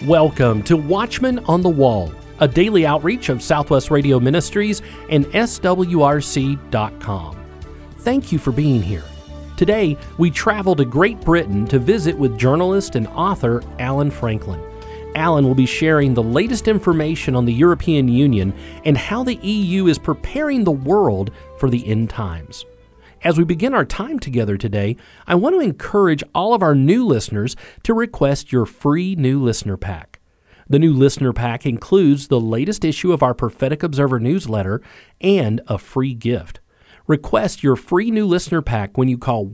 Welcome to Watchmen on the Wall, a daily outreach of Southwest Radio Ministries and SWRC.com. Thank you for being here. Today, we travel to Great Britain to visit with journalist and author Alan Franklin. Alan will be sharing the latest information on the European Union and how the EU is preparing the world for the end times. As we begin our time together today, I want to encourage all of our new listeners to request your free new listener pack. The new listener pack includes the latest issue of our Prophetic Observer newsletter and a free gift. Request your free new listener pack when you call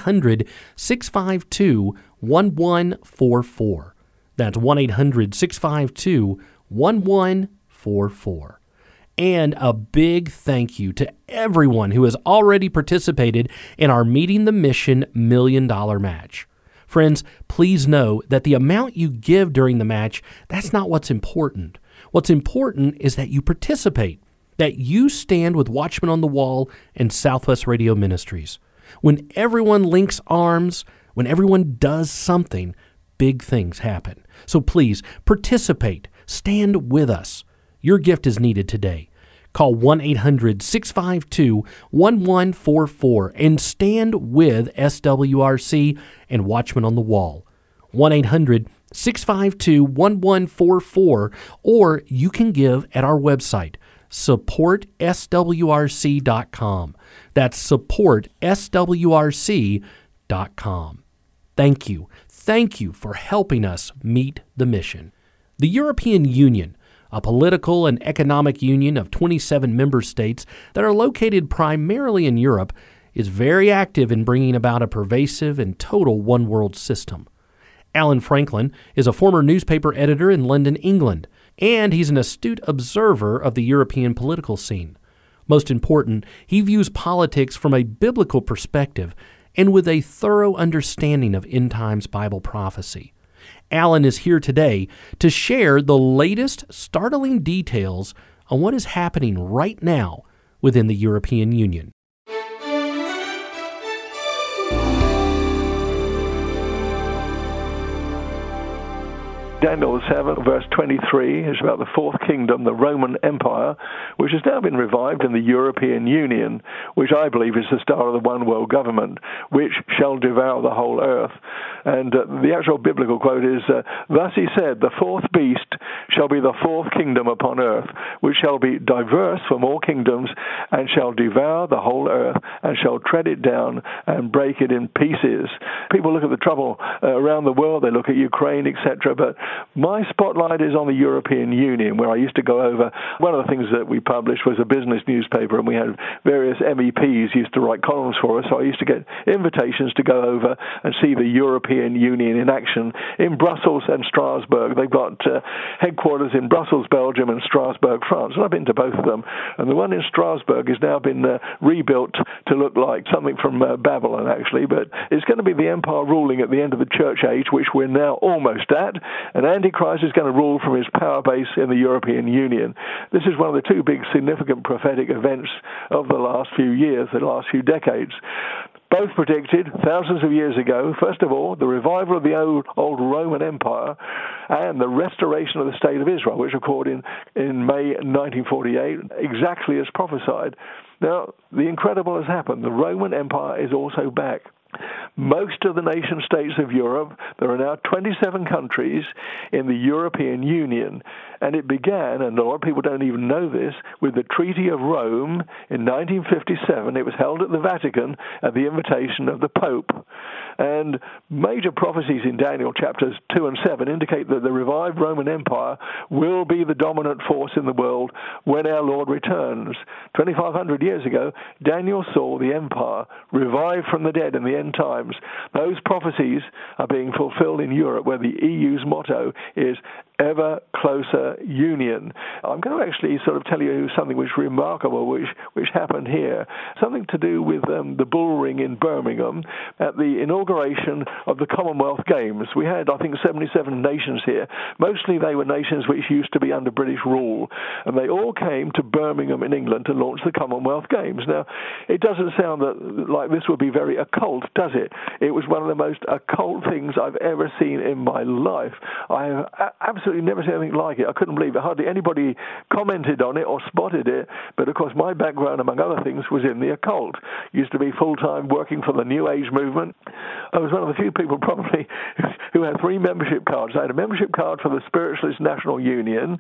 1-800-652-1144. That's 1-800-652-1144. And a big thank you to everyone who has already participated in our Meeting the Mission $1 Million Match. Friends, please know that the amount you give during the match, that's not what's important. What's important is that you participate, that you stand with Watchmen on the Wall and Southwest Radio Ministries. When everyone links arms, when everyone does something, big things happen. So please participate, stand with us. Your gift is needed today. Call 1-800-652-1144 and stand with SWRC and Watchmen on the Wall. 1-800-652-1144, or you can give at our website, supportswrc.com. That's supportswrc.com. Thank you. Thank you for helping us meet the mission. The European Union, a political and economic union of 27 member states that are located primarily in Europe, is very active in bringing about a pervasive and total one-world system. Alan Franklin is a former newspaper editor in London, England, and he's an astute observer of the European political scene. Most important, he views politics from a biblical perspective and with a thorough understanding of end-times Bible prophecy. Alan is here today to share the latest startling details on what is happening right now within the European Union. Daniel 7, verse 23, is about the fourth kingdom, the Roman Empire, which has now been revived in the European Union, which I believe is the start of the one world government, which shall devour the whole earth. And the actual biblical quote is, thus he said, the fourth beast shall be the fourth kingdom upon earth, which shall be diverse from all kingdoms, and shall devour the whole earth, and shall tread it down and break it in pieces. People look at the trouble around the world, they look at Ukraine, etc., but my spotlight is on the European Union, where I used to go over. One of the things that we published was a business newspaper, and we had various MEPs used to write columns for us, so I used to get invitations to go over and see the European Union in action in Brussels and Strasbourg. They've got headquarters in Brussels, Belgium, and Strasbourg, France, and I've been to both of them. And the one in Strasbourg has now been rebuilt to look like something from Babylon, actually, but it's going to be the empire ruling at the end of the church age, which we're now almost at. And Antichrist is going to rule from his power base in the European Union. This is one of the two big significant prophetic events of the last few years, the last few decades. Both predicted thousands of years ago, first of all, the revival of the old Roman Empire and the restoration of the State of Israel, which occurred in May 1948, exactly as prophesied. Now, the incredible has happened. The Roman Empire is also back. Most of the nation-states of Europe, there are now 27 countries in the European Union, and it began, and a lot of people don't even know this, with the Treaty of Rome in 1957. It was held at the Vatican at the invitation of the Pope. And major prophecies in Daniel chapters 2 and 7 indicate that the revived Roman Empire will be the dominant force in the world when our Lord returns. 2,500 years ago, Daniel saw the empire revived from the dead in the end times. Those prophecies are being fulfilled in Europe, where the EU's motto is ever closer union. I'm going to actually sort of tell you something which is remarkable, which happened here. Something to do with the bull ring in Birmingham at the inauguration of the Commonwealth Games. We had, I think, 77 nations here. Mostly they were nations which used to be under British rule, and they all came to Birmingham in England to launch the Commonwealth Games. Now, it doesn't sound like this would be very occult, does it? It was one of the most occult things I've ever seen in my life. I have absolutely never seen anything like it. I couldn't believe it. Hardly anybody commented on it or spotted it, but of course my background, among other things, was in the occult. Used to be full-time working for the New Age movement. I was one of the few people probably who had 3 membership cards. I had a membership card for the Spiritualist National Union,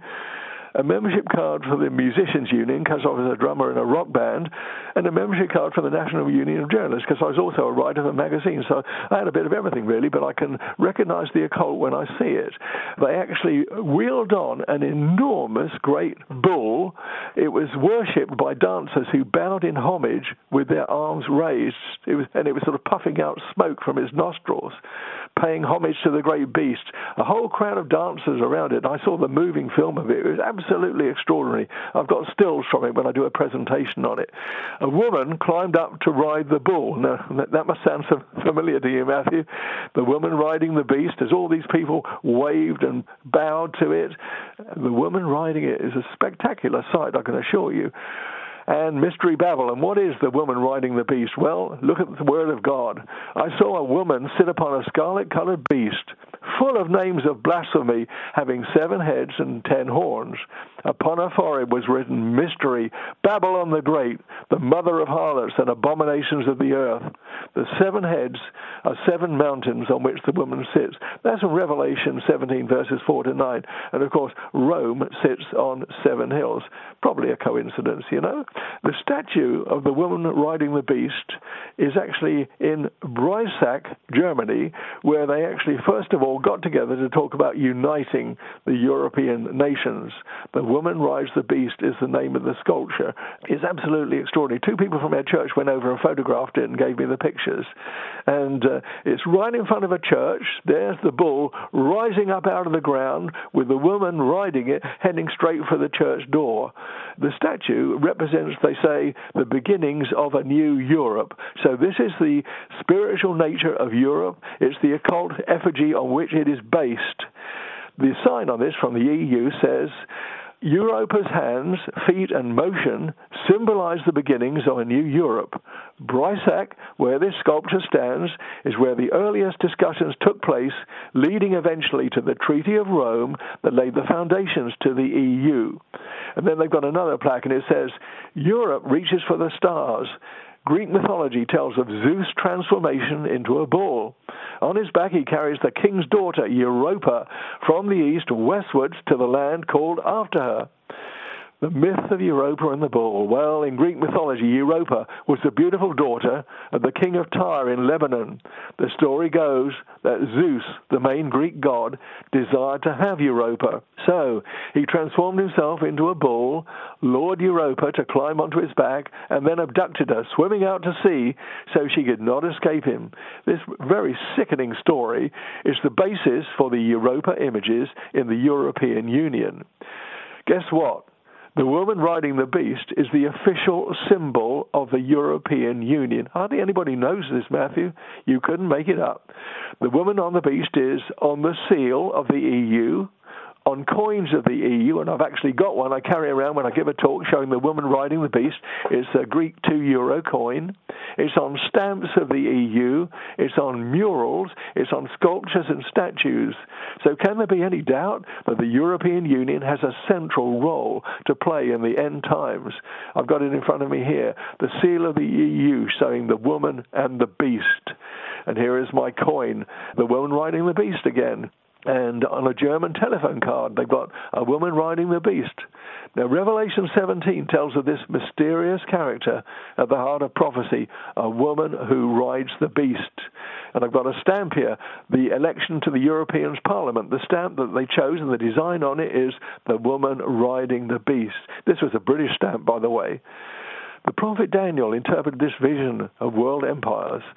a membership card for the Musicians Union, because I was a drummer in a rock band, and a membership card for the National Union of Journalists, because I was also a writer of a magazine. So I had a bit of everything, really, but I can recognize the occult when I see it. They actually wheeled on an enormous great bull. It was worshipped by dancers who bowed in homage with their arms raised. It was sort of puffing out smoke from his nostrils, paying homage to the great beast. A whole crowd of dancers around it. I saw the moving film of it. It was absolutely extraordinary. I've got stills from it when I do a presentation on it. A woman climbed up to ride the bull. Now, that must sound familiar to you, Matthew. The woman riding the beast, as all these people waved and bowed to it. The woman riding it is a spectacular sight, I can assure you. And Mystery Babylon. What is the woman riding the beast? Well, look at the Word of God. I saw a woman sit upon a scarlet-colored beast, full of names of blasphemy, having 7 heads and 10 horns. Upon her forehead was written, Mystery, Babylon the Great, the mother of harlots and abominations of the earth. The 7 heads are 7 mountains on which the woman sits. That's in Revelation 17, verses 4 to 9. And, of course, Rome sits on 7 hills. Probably a coincidence, you know. The statue of the woman riding the beast is actually in Breisach, Germany, where they actually, first of all, got together to talk about uniting the European nations. The woman rides the beast is the name of the sculpture. It's absolutely extraordinary. 2 people from our church went over and photographed it and gave me the pictures. And it's right in front of a church. There's the bull rising up out of the ground with the woman riding it, heading straight for the church door. The statue represents, they say, the beginnings of a new Europe. So this is the spiritual nature of Europe. It's the occult effigy on which it is based. The sign on this from the EU says, Europa's hands, feet, and motion symbolize the beginnings of a new Europe. Breisach, where this sculpture stands, is where the earliest discussions took place, leading eventually to the Treaty of Rome that laid the foundations to the EU. And then they've got another plaque, and it says, Europe reaches for the stars. Greek mythology tells of Zeus' transformation into a bull. On his back he carries the king's daughter, Europa, from the east westwards to the land called after her. The myth of Europa and the bull. Well, in Greek mythology, Europa was the beautiful daughter of the king of Tyre in Lebanon. The story goes that Zeus, the main Greek god, desired to have Europa. So he transformed himself into a bull, lured Europa to climb onto his back, and then abducted her, swimming out to sea so she could not escape him. This very sickening story is the basis for the Europa images in the European Union. Guess what? The woman riding the beast is the official symbol of the European Union. Hardly anybody knows this, Matthew. You couldn't make it up. The woman on the beast is on the seal of the EU, on coins of the EU, and I've actually got one I carry around when I give a talk showing the woman riding the beast. It's a Greek €2 coin. It's on stamps of the EU. It's on murals. It's on sculptures and statues. So can there be any doubt that the European Union has a central role to play in the end times? I've got it in front of me here. The seal of the EU showing the woman and the beast. And here is my coin, the woman riding the beast again. And on a German telephone card, they've got a woman riding the beast. Now, Revelation 17 tells of this mysterious character at the heart of prophecy, a woman who rides the beast. And I've got a stamp here, the election to the European Parliament. The stamp that they chose and the design on it is the woman riding the beast. This was a British stamp, by the way. The prophet Daniel interpreted this vision of world empires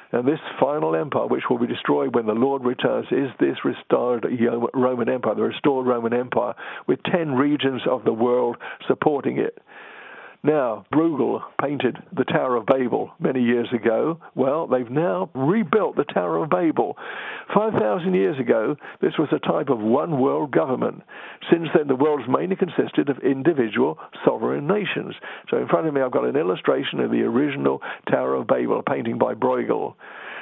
And this final empire, which will be destroyed when the Lord returns, is this restored Roman Empire, the restored Roman Empire, with 10 regions of the world supporting it. Now, Bruegel painted the Tower of Babel many years ago. Well, they've now rebuilt the Tower of Babel. 5,000 years ago, this was a type of one world government. Since then, the world's mainly consisted of individual sovereign nations. So in front of me, I've got an illustration of the original Tower of Babel, a painting by Bruegel.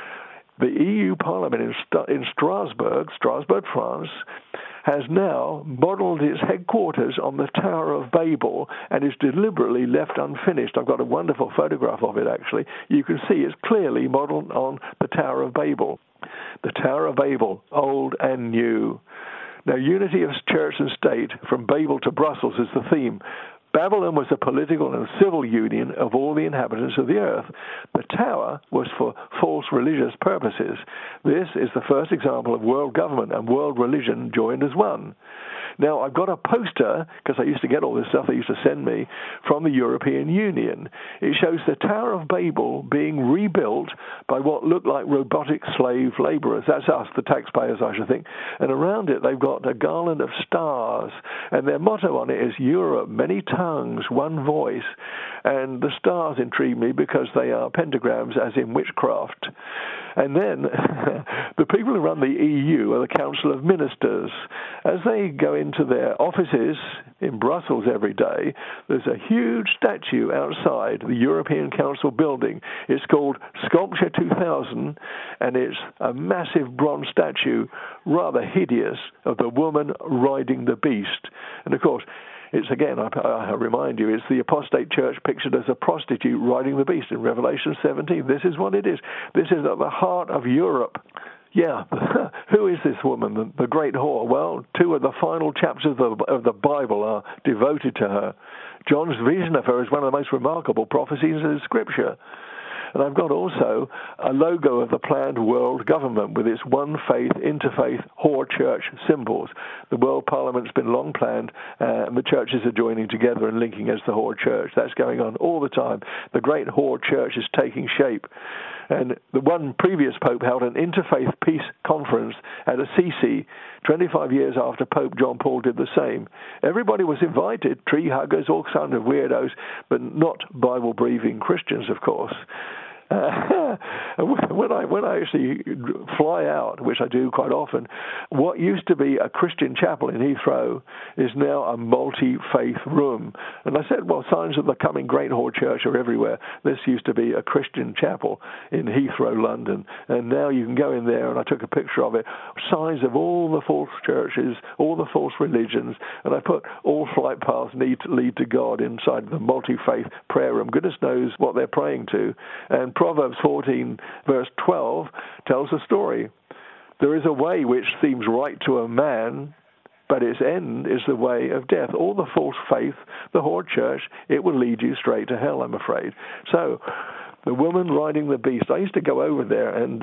The EU Parliament in Strasbourg, France, has now modeled its headquarters on the Tower of Babel and is deliberately left unfinished. I've got a wonderful photograph of it, actually. You can see it's clearly modeled on the Tower of Babel. The Tower of Babel, old and new. Now, unity of church and state from Babel to Brussels is the theme. Babylon was a political and civil union of all the inhabitants of the earth. The tower was for false religious purposes. This is the first example of world government and world religion joined as one. Now, I've got a poster, because I used to get all this stuff they used to send me, from the European Union. It shows the Tower of Babel being rebuilt by what look like robotic slave laborers. That's us, the taxpayers, I should think. And around it, they've got a garland of stars. And their motto on it is Europe, many tongues, one voice. And the stars intrigue me because they are pentagrams, as in witchcraft. And then the people who run the EU are the Council of Ministers. As they go into their offices in Brussels every day, there's a huge statue outside the European Council building. It's called Sculpture 2000, and it's a massive bronze statue, rather hideous, of the woman riding the beast. And of course, it's, again, I remind you, it's the apostate church pictured as a prostitute riding the beast in Revelation 17. This is what it is. This is at the heart of Europe. Yeah, who is this woman, the great whore? Well, 2 of the final chapters of the Bible are devoted to her. John's vision of her is one of the most remarkable prophecies in Scripture. And I've got also a logo of the planned world government with its one faith, interfaith, whore church symbols. The World Parliament's been long planned, and the churches are joining together and linking as the whore church. That's going on all the time. The great whore church is taking shape. And the one previous pope held an interfaith peace conference at Assisi 25 years after Pope John Paul did the same. Everybody was invited, tree huggers, all kinds of weirdos, but not Bible-believing Christians, of course. When I actually fly out, which I do quite often, what used to be a Christian chapel in Heathrow is now a multi-faith room. And I said, well, signs of the coming great whore church are everywhere. This used to be a Christian chapel in Heathrow, London. And now you can go in there, and I took a picture of it, signs of all the false churches, all the false religions, and I put all flight paths need to lead to God inside the multi-faith prayer room. Goodness knows what they're praying to. And Proverbs 14, verse 12, tells a story. There is a way which seems right to a man, but its end is the way of death. All the false faith, the whore church, it will lead you straight to hell, I'm afraid. So, the woman riding the beast, I used to go over there, and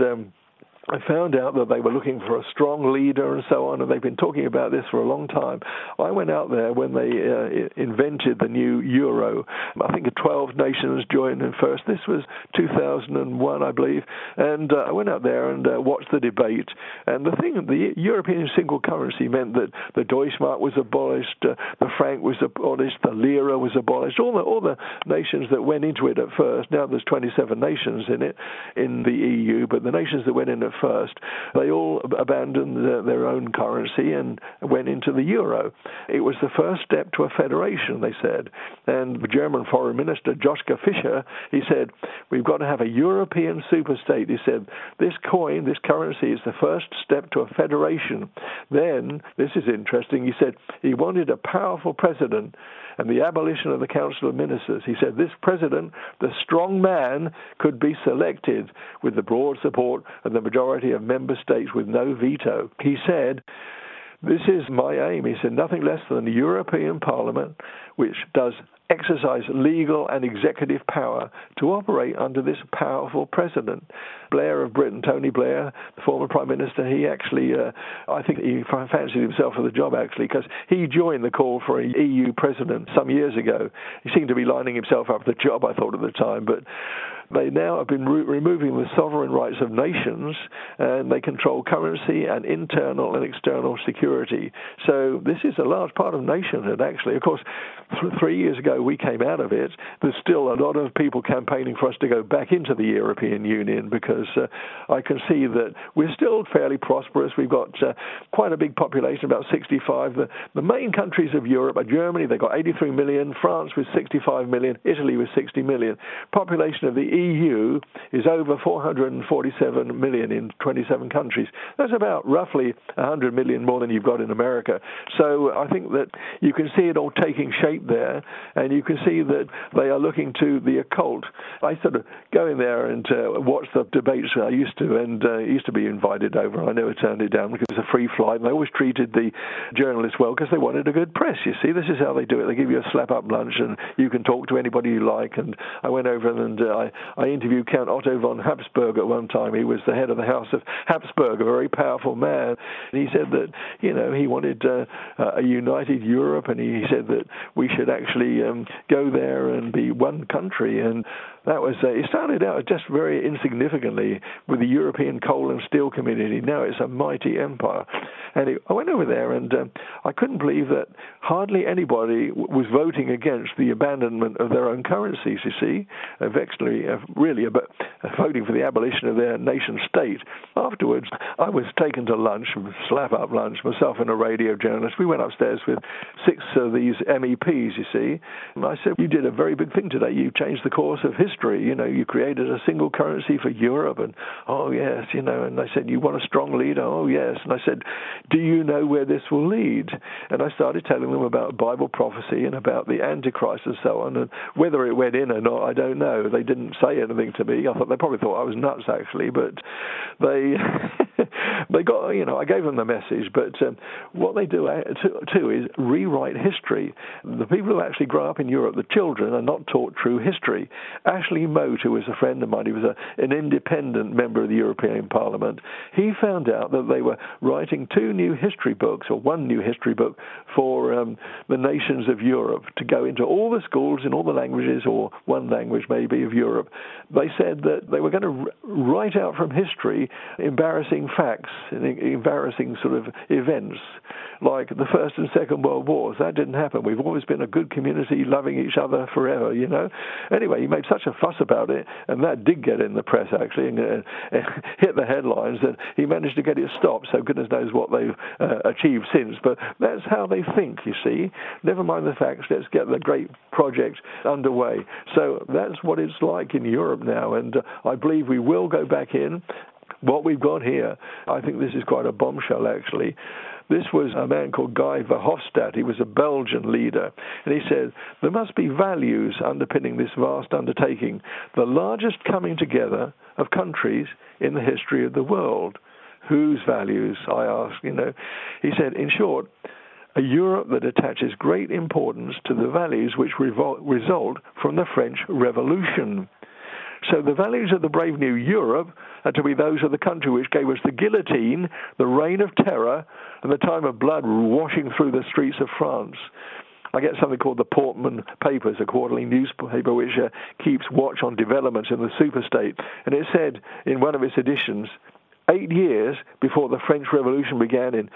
I found out that they were looking for a strong leader and so on, and they've been talking about this for a long time. I went out there when they invented the new euro. I think 12 nations joined in first. This was 2001, I believe. And I went out there and watched the debate. And the European single currency meant that the Deutschmark was abolished, the franc was abolished, the lira was abolished, all the nations that went into it at first. Now there's 27 nations in it, in the EU, but the nations that went in at first, they all abandoned their own currency and went into the euro. It was the first step to a federation, they said. And the German Foreign Minister, Joschka Fischer, he said, we've got to have a European superstate. He said, this coin, this currency is the first step to a federation. Then, this is interesting, he said he wanted a powerful president and the abolition of the Council of Ministers. He said this president, the strong man, could be selected with the broad support of the majority of member states with no veto. He said, this is my aim. He said nothing less than the European Parliament, which does exercise legal and executive power to operate under this powerful president. Blair of Britain, Tony Blair, the former Prime Minister, he actually, I think he fancied himself for the job, actually, because he joined the call for an EU president some years ago. He seemed to be lining himself up for the job, I thought, at the time, but They now have been removing the sovereign rights of nations, and they control currency and internal and external security. So this is a large part of nationhood, actually. Of course, 3 years ago we came out of it. There's still a lot of people campaigning for us to go back into the European Union because I can see that we're still fairly prosperous. We've got quite a big population, about 65. The main countries of Europe are Germany. They've got 83 million, France with 65 million, Italy with 60 million. Population of the EU is over 447 million in 27 countries. That's about roughly 100 million more than you've got in America. So I think that you can see it all taking shape there, and you can see that they are looking to the occult. I sort of go in there and watch the debates I used to, and used to be invited over. I never turned it down because it was a free flight, and they always treated the journalists well because they wanted a good press, you see. This is how they do it. They give you a slap-up lunch, and you can talk to anybody you like. And I went over and I interviewed Count Otto von Habsburg at one time. He was the head of the House of Habsburg, a very powerful man. And he said that, he wanted a united Europe, and he said that we should actually go there and be one country. And that was, it started out just very insignificantly with the European Coal and Steel Community. Now it's a mighty empire. And I went over there, and I couldn't believe that hardly anybody was voting against the abandonment of their own currencies, you see. Actually, really, voting for the abolition of their nation state. Afterwards, I was taken to lunch, slap-up lunch, myself and a radio journalist. We went upstairs with 6 of these MEPs, you see. And I said, you did a very big thing today. You changed the course of history. You created a single currency for Europe. And, oh, yes, and I said, you want a strong leader? Oh, yes. And I said, do you know where this will lead? And I started telling them about Bible prophecy and about the Antichrist and so on. And whether it went in or not, I don't know. They didn't say anything to me. They probably thought I was nuts, actually. But they got, I gave them the message. But what they do, too, is rewrite history. The people who actually grow up in Europe, the children, are not taught true history. Ashley Mote, who was a friend of mine, he was an independent member of the European Parliament, he found out that they were writing 2 new history books, or 1 new history book, for the nations of Europe to go into all the schools in all the languages, or one language maybe, of Europe. They said that they were going to write out from history embarrassing facts, embarrassing sort of events, like the First and Second World Wars. That didn't happen. We've always been a good community, loving each other forever, Anyway, he made such a fuss about it, and that did get in the press, actually, and hit the headlines, that he managed to get it stopped, so goodness knows what they've achieved since. But that's how they think, you see. Never mind the facts, let's get the great project underway. So that's what it's like in Europe now, and I believe we will go back in. What we've got here, I think this is quite a bombshell, actually. This was a man called Guy Verhofstadt. He was a Belgian leader. And he said, there must be values underpinning this vast undertaking, the largest coming together of countries in the history of the world. Whose values, I asked, He said, in short, a Europe that attaches great importance to the values which result from the French Revolution. So the values of the brave new Europe are to be those of the country which gave us the guillotine, the reign of terror, and the time of blood washing through the streets of France. I get something called the Portman Papers, a quarterly newspaper which keeps watch on developments in the superstate. And it said in one of its editions, 8 years before the French Revolution began in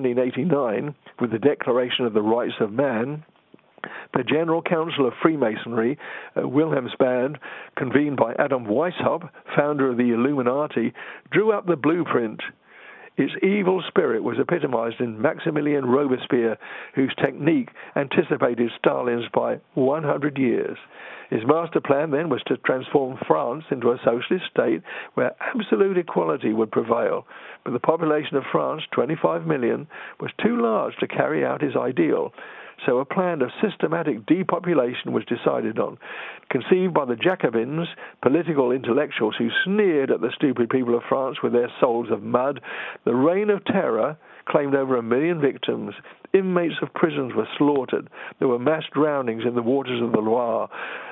1789, with the Declaration of the Rights of Man, the General Council of Freemasonry, Wilhelmsband, convened by Adam Weishaupt, founder of the Illuminati, drew up the blueprint. Its evil spirit was epitomized in Maximilien Robespierre, whose technique anticipated Stalin's by 100 years. His master plan then was to transform France into a socialist state where absolute equality would prevail. But the population of France, 25 million, was too large to carry out his ideal. So a plan of systematic depopulation was decided on, conceived by the Jacobins, political intellectuals who sneered at the stupid people of France with their souls of mud. The reign of terror claimed over 1 million victims. Inmates of prisons were slaughtered. There were mass drownings in the waters of the Loire.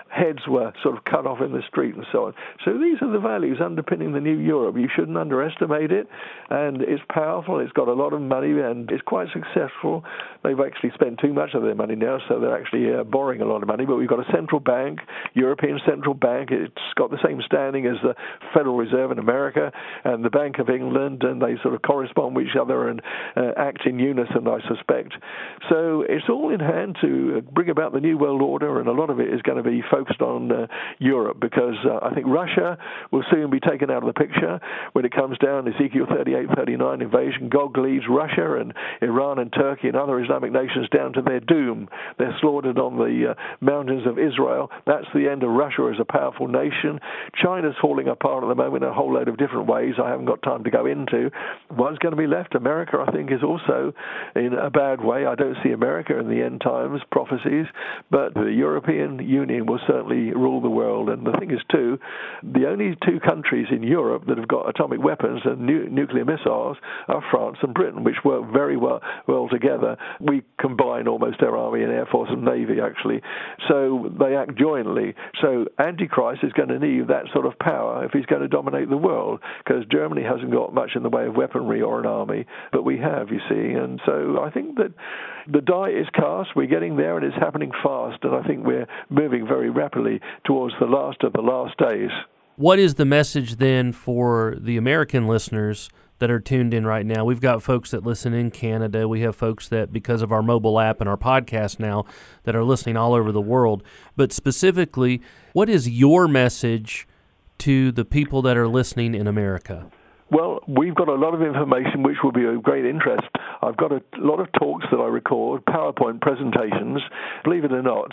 heads were sort of cut off in the street and so on. So these are the values underpinning the new Europe. You shouldn't underestimate it, and it's powerful. It's got a lot of money, and it's quite successful. They've actually spent too much of their money now, so they're actually borrowing a lot of money. But we've got a central bank, European Central Bank. It's got the same standing as the Federal Reserve in America and the Bank of England, and they sort of correspond with each other and act in unison, I suspect. So it's all in hand to bring about the New World Order, and a lot of it is going to be focused on Europe, because I think Russia will soon be taken out of the picture when it comes down. Ezekiel 38-39 invasion. Gog leads Russia and Iran and Turkey and other Islamic nations down to their doom. They're slaughtered on the mountains of Israel. That's the end of Russia as a powerful nation. China's falling apart at the moment in a whole load of different ways I haven't got time to go into. What's going to be left? America, I think, is also in a bad way. I don't see America in the end times prophecies, but the European Union will certainly rule the world. And the thing is, too, the only two countries in Europe that have got atomic weapons and nuclear missiles are France and Britain, which work very well together. We combine almost our army and air force and navy, actually. So they act jointly. So Antichrist is going to need that sort of power if he's going to dominate the world, because Germany hasn't got much in the way of weaponry or an army, but we have, you see. And so I think that the die is cast. We're getting there, and it's happening fast, and I think we're moving very rapidly towards the last of the last days. What is the message then for the American listeners that are tuned in right now? We've got folks that listen in Canada. We have folks that, because of our mobile app and our podcast now, that are listening all over the world. But specifically, what is your message to the people that are listening in America? Well, we've got a lot of information which will be of great interest. I've got a lot of talks that I record, PowerPoint presentations. Believe it or not,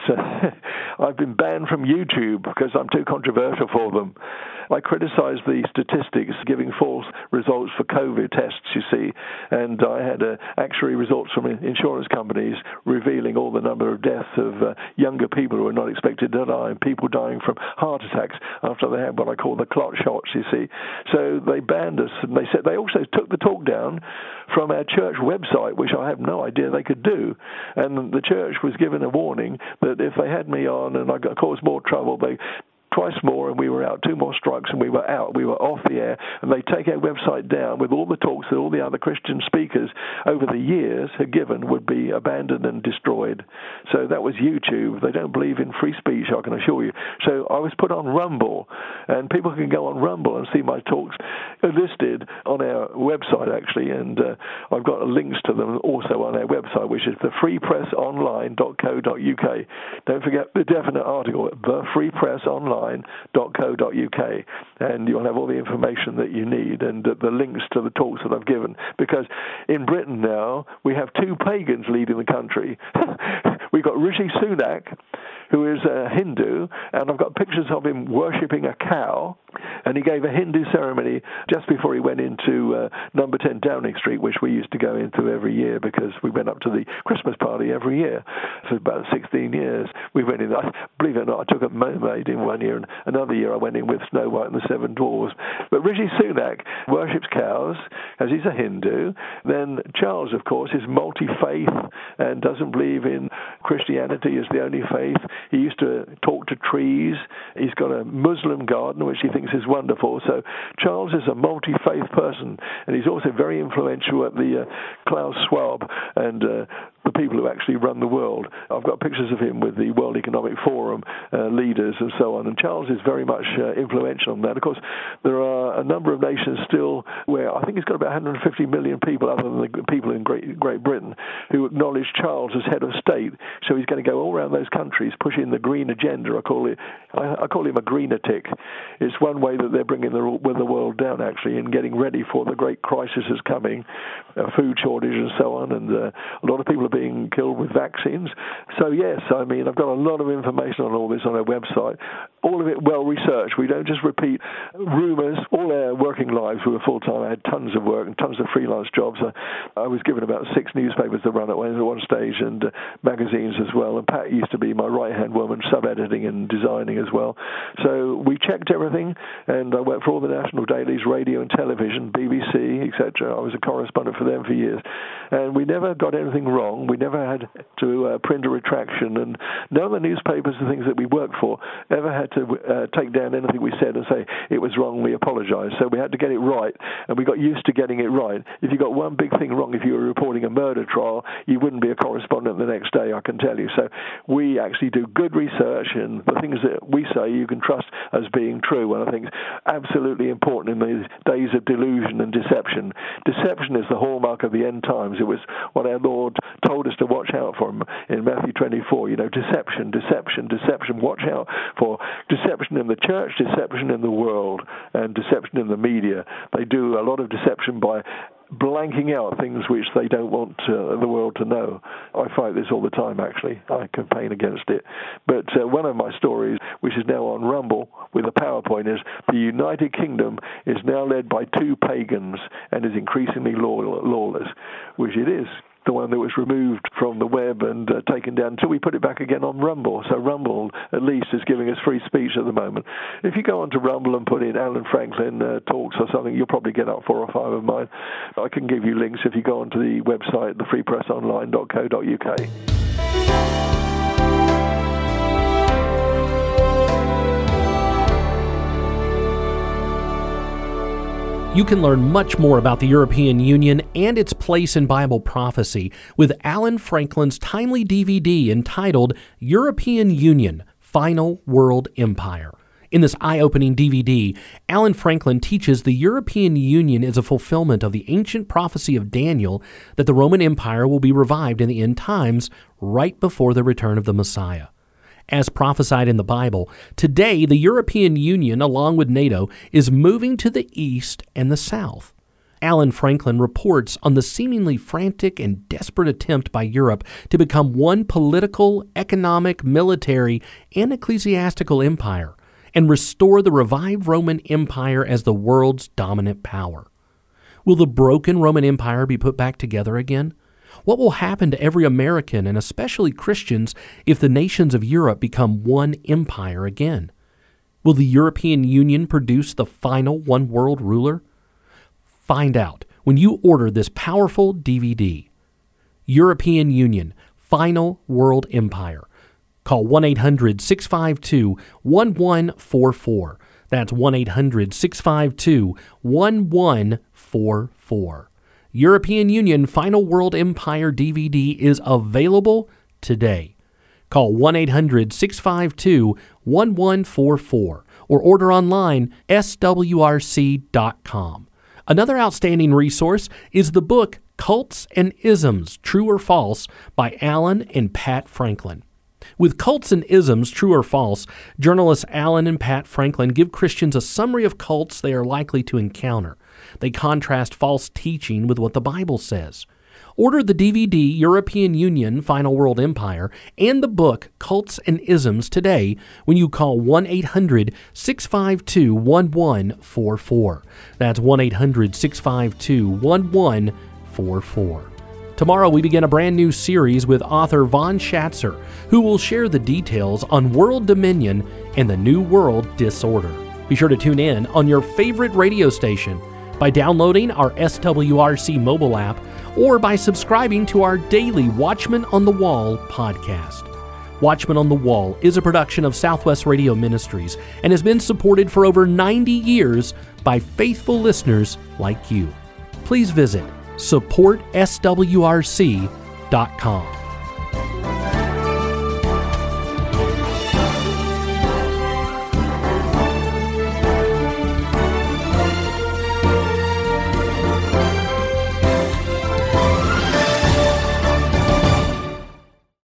I've been banned from YouTube because I'm too controversial for them. I criticize the statistics giving false results for COVID tests, you see, and I had actuary results from insurance companies revealing all the number of deaths of younger people who are not expected to die, and people dying from heart attacks after they had what I call the clot shots, you see. So they banned us, and they said they also took the talk down from our church website, which I have no idea they could do. And the church was given a warning that if they had me on and I caused more trouble, they twice more, and we were out. 2 more strikes, and we were out. We were off the air, and they take our website down with all the talks that all the other Christian speakers over the years had given would be abandoned and destroyed. So that was YouTube. They don't believe in free speech, I can assure you. So I was put on Rumble, and people can go on Rumble and see my talks listed on our website, actually, and I've got links to them also on our website, which is thefreepressonline.co.uk. Don't forget the definite article, thefreepressonline.co.uk, and you'll have all the information that you need and the links to the talks that I've given. Because in Britain now, we have 2 pagans leading the country. We've got Rishi Sunak, who is a Hindu, and I've got pictures of him worshipping a cow, and he gave a Hindu ceremony just before he went into number 10 Downing Street, which we used to go into every year because we went up to the Christmas party every year. For about 16 years, we went in. Believe it or not, I took a mermaid in one year, and another year I went in with Snow White and the 7 Dwarfs. But Rishi Sunak worships cows, as he's a Hindu. Then Charles, of course, is multi-faith and doesn't believe in Christianity as the only faith. He used to talk to trees. He's got a Muslim garden, which he thinks is wonderful. So Charles is a multi-faith person, and he's also very influential at the Klaus Schwab and the people who actually run the world. I've got pictures of him with the World Economic Forum leaders and so on, and Charles is very much influential on that. Of course, there are a number of nations still where I think he's got about 150 million people, other than the people in Great Britain, who acknowledge Charles as head of state. So he's going to go all around those countries pushing the green agenda. I call him a greenatic. It's one way that they're bringing the world down, actually, and getting ready for the great crisis that's coming, food shortage and so on, and a lot of people are being killed with vaccines. So yes, I mean, I've got a lot of information on all this on our website. all of it well-researched. We don't just repeat rumors. All our working lives, we were full-time. I had tons of work and tons of freelance jobs. I was given about 6 newspapers to run at one stage, and magazines as well. And Pat used to be my right-hand woman, sub-editing and designing as well. So we checked everything, and I worked for all the national dailies, radio and television, BBC, etc. I was a correspondent for them for years. And we never got anything wrong. We never had to print a retraction, and none of the newspapers and things that we worked for ever had to take down anything we said and say it was wrong, we apologize. So we had to get it right, and we got used to getting it right. If you got one big thing wrong, if you were reporting a murder trial, you wouldn't be a correspondent the next day, I can tell you. So we actually do good research, and the things that we say you can trust as being true, and I think it's absolutely important in these days of delusion and deception. Deception is the hallmark of the end times. It was what our Lord told us to watch out for in Matthew 24. Deception, deception, deception. Watch out for deception in the church, deception in the world, and deception in the media. They do a lot of deception by blanking out things which they don't want the world to know. I fight this all the time, actually. I campaign against it. But one of my stories, which is now on Rumble with a PowerPoint, is the United Kingdom is now led by 2 pagans and is increasingly lawless, which it is. The one that was removed from the web and taken down until we put it back again on Rumble. So Rumble, at least, is giving us free speech at the moment. If you go onto Rumble and put in Alan Franklin talks or something, you'll probably get up 4 or 5 of mine. I can give you links if you go onto the website, thefreepressonline.co.uk. You can learn much more about the European Union and its place in Bible prophecy with Alan Franklin's timely DVD entitled European Union, Final World Empire. In this eye-opening DVD, Alan Franklin teaches the European Union is a fulfillment of the ancient prophecy of Daniel that the Roman Empire will be revived in the end times right before the return of the Messiah. As prophesied in the Bible, today the European Union, along with NATO, is moving to the east and the south. Alan Franklin reports on the seemingly frantic and desperate attempt by Europe to become one political, economic, military, and ecclesiastical empire, and restore the revived Roman Empire as the world's dominant power. Will the broken Roman Empire be put back together again? What will happen to every American, and especially Christians, if the nations of Europe become one empire again? Will the European Union produce the final one world ruler? Find out when you order this powerful DVD. European Union, Final World Empire. Call 1-800-652-1144. That's 1-800-652-1144. European Union Final World Empire DVD is available today. Call 1-800-652-1144 or order online swrc.com. Another outstanding resource is the book Cults and Isms, True or False by Alan and Pat Franklin. With Cults and Isms, True or False, journalists Alan and Pat Franklin give Christians a summary of cults they are likely to encounter. They contrast false teaching with what the Bible says. Order the DVD European Union Final World Empire and the book Cults and Isms today when you call 1-800-652-1144. That's 1-800-652-1144. Tomorrow we begin a brand new series with author Von Schatzer, who will share the details on world dominion and the New World Disorder. Be sure to tune in on your favorite radio station by downloading our SWRC mobile app or by subscribing to our daily Watchman on the Wall podcast. Watchman on the Wall is a production of Southwest Radio Ministries and has been supported for over 90 years by faithful listeners like you. Please visit supportswrc.com.